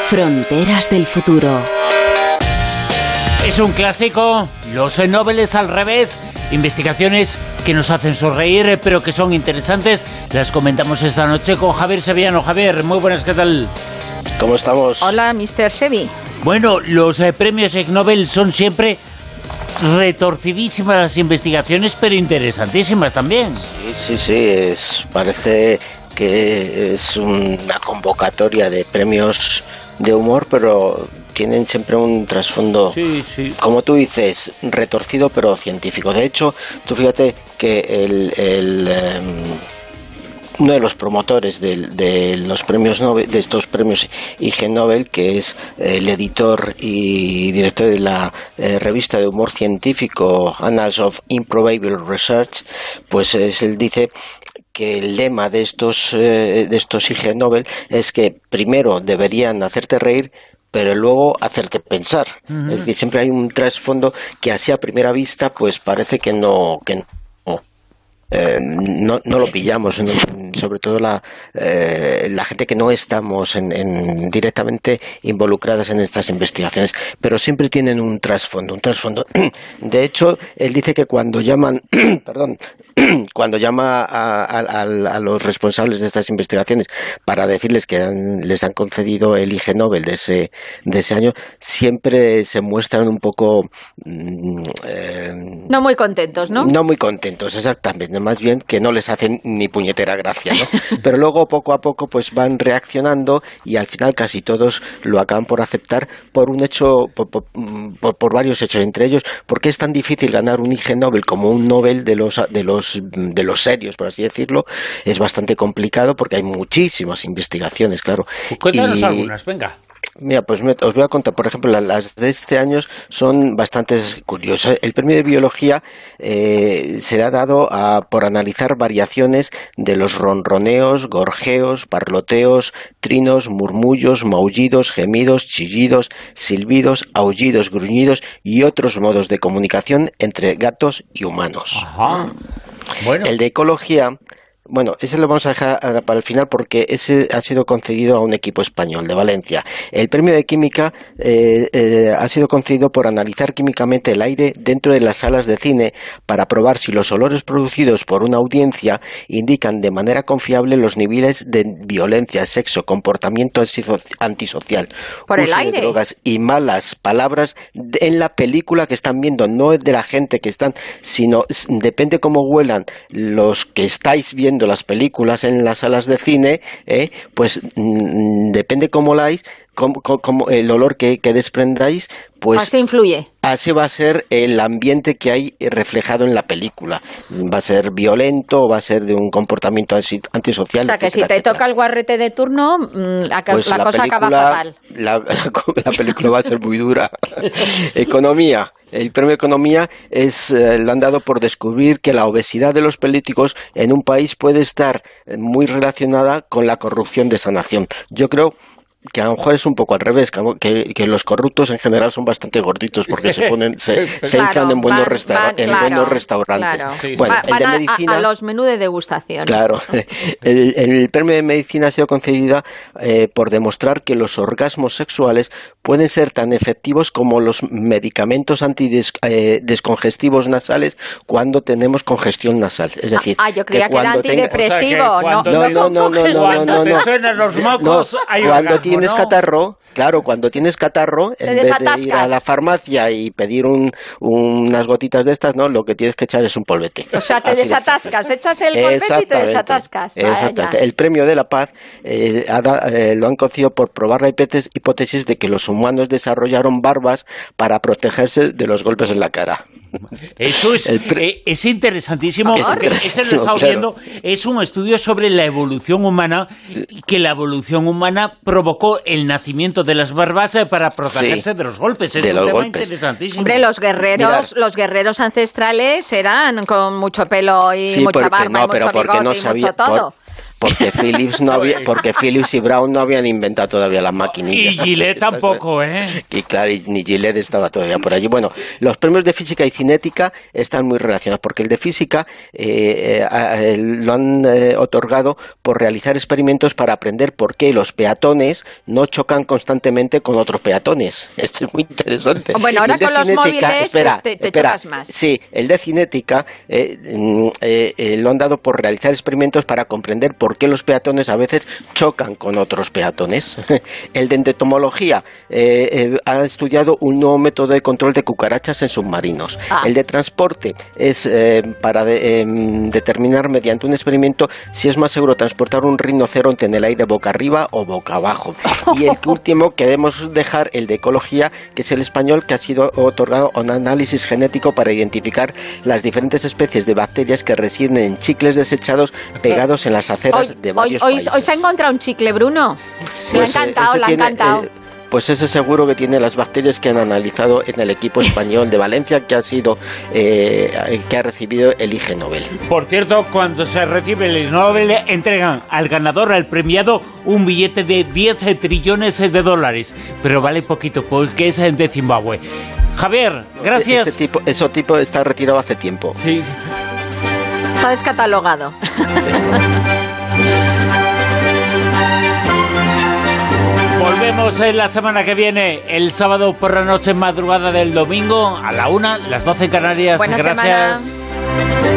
Fronteras del futuro. Es un clásico, los Nobeles al revés, investigaciones que nos hacen sonreír, pero que son interesantes. Las comentamos esta noche con Javier Sevillano. Javier, muy buenas, ¿qué tal? ¿Cómo estamos? Hola, Mr. Sevi. Bueno, los premios Ig Nobel son siempre retorcidísimas las investigaciones, pero interesantísimas también. Sí, parece que es una convocatoria de premios de humor, pero tienen siempre un trasfondo, sí. Como tú dices, retorcido pero científico. De hecho, tú fíjate que uno de los promotores de los premios Nobel, de estos premios Ig Nobel, que es el editor y director de la revista de humor científico Annals of Improbable Research, pues él dice que el lema de estos Ig Nobel es que primero deberían hacerte reír, pero luego hacerte pensar. Uh-huh. Es decir, siempre hay un trasfondo que así a primera vista pues parece que no lo pillamos, sobre todo la gente que no estamos directamente involucradas en estas investigaciones, pero siempre tienen un trasfondo. De hecho, él dice que cuando llaman cuando llama a los responsables de estas investigaciones para decirles que les han concedido el Ig Nobel de ese año, siempre se muestran un poco no muy contentos, ¿no? No muy contentos, exactamente. Más bien que no les hacen ni puñetera gracia, ¿no? Pero luego poco a poco pues van reaccionando y al final casi todos lo acaban por aceptar por un hecho, por varios hechos, entre ellos porque es tan difícil ganar un Ig Nobel como un Nobel de los serios, por así decirlo. Es bastante complicado porque hay muchísimas investigaciones, claro. Cuéntanos algunas, venga. Mira, pues os voy a contar, por ejemplo, las de este año son bastante curiosas. El premio de biología será dado por analizar variaciones de los ronroneos, gorjeos, parloteos, trinos, murmullos, maullidos, gemidos, chillidos, silbidos, aullidos, gruñidos y otros modos de comunicación entre gatos y humanos. Ajá. Bueno. El de ecología, bueno, ese lo vamos a dejar para el final porque ese ha sido concedido a un equipo español de Valencia. El premio de química ha sido concedido por analizar químicamente el aire dentro de las salas de cine para probar si los olores producidos por una audiencia indican de manera confiable los niveles de violencia, sexo, comportamiento antisocial, por uso el aire de drogas y malas palabras en la película que están viendo. No es de la gente que están, sino depende cómo huelan los que estáis viendo las películas en las salas de cine, pues depende cómo la como el olor que desprendáis, pues así influye. Así va a ser el ambiente que hay reflejado en la película. Va a ser violento o va a ser de un comportamiento antisocial. O sea, que si te toca el guarrete de turno, la cosa acaba fatal. La película va a ser muy dura. Economía. El premio de Economía lo han dado por descubrir que la obesidad de los políticos en un país puede estar muy relacionada con la corrupción de esa nación. Yo creo que a lo mejor es un poco al revés, que los corruptos en general son bastante gorditos porque se inflan en buenos restaurantes. Claro. Sí. Bueno, el de medicina, a los menús de degustación. Claro. El premio de medicina ha sido concedida por demostrar que los orgasmos sexuales pueden ser tan efectivos como los medicamentos antidescongestivos nasales cuando tenemos congestión nasal. Es decir, yo creía que era antidepresivo. No. Cuando te suenan los mocos, hay orgasmo. Tienes catarro, claro, cuando tienes catarro, en vez de ir a la farmacia y pedir unas gotitas de estas, no, lo que tienes que echar es un polvete. O sea, te desatascas, echas el polvete y te desatascas. Exactamente. El premio de la paz lo han concedido por probar la hipótesis de que los humanos desarrollaron barbas para protegerse de los golpes en la cara. Eso es interesantísimo. Ese lo estamos viendo. Es un estudio sobre la evolución humana, que la evolución humana provocó el nacimiento de las barbas para protegerse de los golpes. Es un tema interesantísimo. Hombre, los guerreros ancestrales eran con mucho pelo y mucha barba y mucho bigote y mucho todo. porque Philips y Brown no habían inventado todavía las maquinillas. Y Gillette tampoco, Y claro, ni Gillette estaba todavía por allí. Bueno, los premios de física y cinética están muy relacionados, porque el de física lo han otorgado por realizar experimentos para aprender por qué los peatones no chocan constantemente con otros peatones. Esto es muy interesante. Bueno, ahora con los móviles te chocas más. Sí, el de cinética lo han dado por realizar experimentos para comprender por qué los peatones a veces chocan con otros peatones. El de entomología ha estudiado un nuevo método de control de cucarachas en submarinos. El de transporte es para determinar mediante un experimento si es más seguro transportar un rinoceronte en el aire boca arriba o boca abajo. Y el último que debemos dejar, el de ecología, que es el español, que ha sido otorgado un análisis genético para identificar las diferentes especies de bacterias que residen en chicles desechados pegados en las aceras de varios países. Hoy se ha encontrado un chicle, Bruno. Pues, le ha encantado. Pues ese seguro que tiene las bacterias que han analizado en el equipo español de Valencia, que ha recibido el Ig Nobel. Por cierto, cuando se recibe el Ig Nobel, entregan al ganador, al premiado, un billete de 10 trillones de dólares. Pero vale poquito, porque es de Zimbabue. Javier, gracias. Ese tipo está retirado hace tiempo. Sí. Está descatalogado. Volvemos la semana que viene, el sábado por la noche, madrugada del domingo, a la 1, las 12 en Canarias. Buena Gracias. Semana.